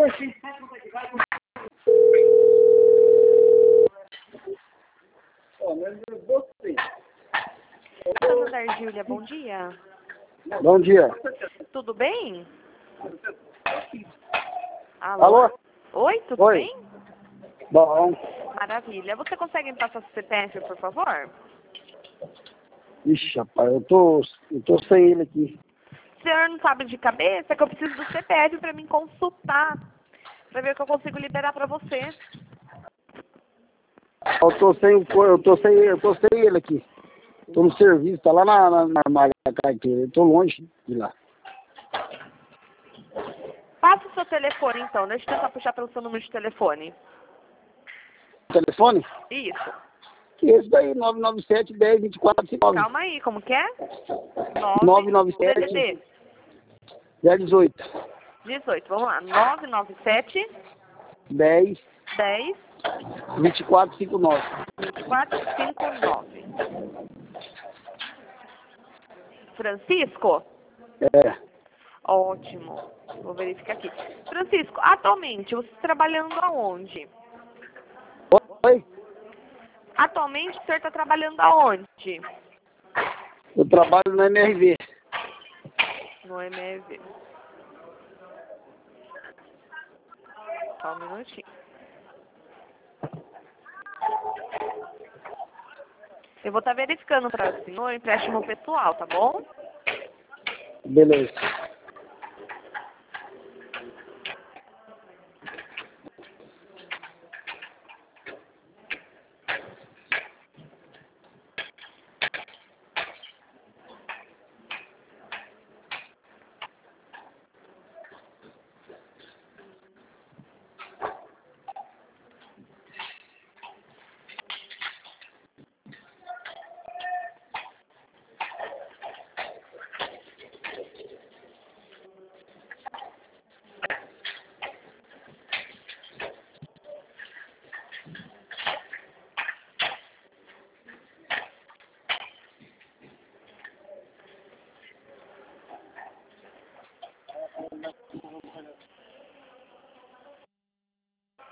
Dona Dargília, bom dia. Bom dia. Tudo bem? Alô? Alô? Oi, tudo Oi. bem? Bom. Maravilha. Você consegue me passar seu CPF, por favor? Ixi, rapaz, eu tô sem ele aqui. O senhor não sabe de cabeça que eu preciso do CPF para me consultar, para ver o que eu consigo liberar para você. Eu tô sem ele aqui. Tô no serviço, tá lá na armário da carteira. Eu tô longe de lá. Passa o seu telefone, então. Deixa eu tentar puxar pelo seu número de telefone. Telefone? Isso. Esse daí, 997 10 24 59. Calma aí, como que é? 997 DDD 018 18. Vamos lá. 997 10 10 24 59. 2459. Francisco? É. Ótimo. Vou verificar aqui. Francisco, atualmente você está trabalhando aonde? Oi? Atualmente o senhor está trabalhando aonde? Eu trabalho na MRV. No MV. Só um minutinho. Eu vou estar verificando para o senhor empréstimo pessoal, tá bom? Beleza.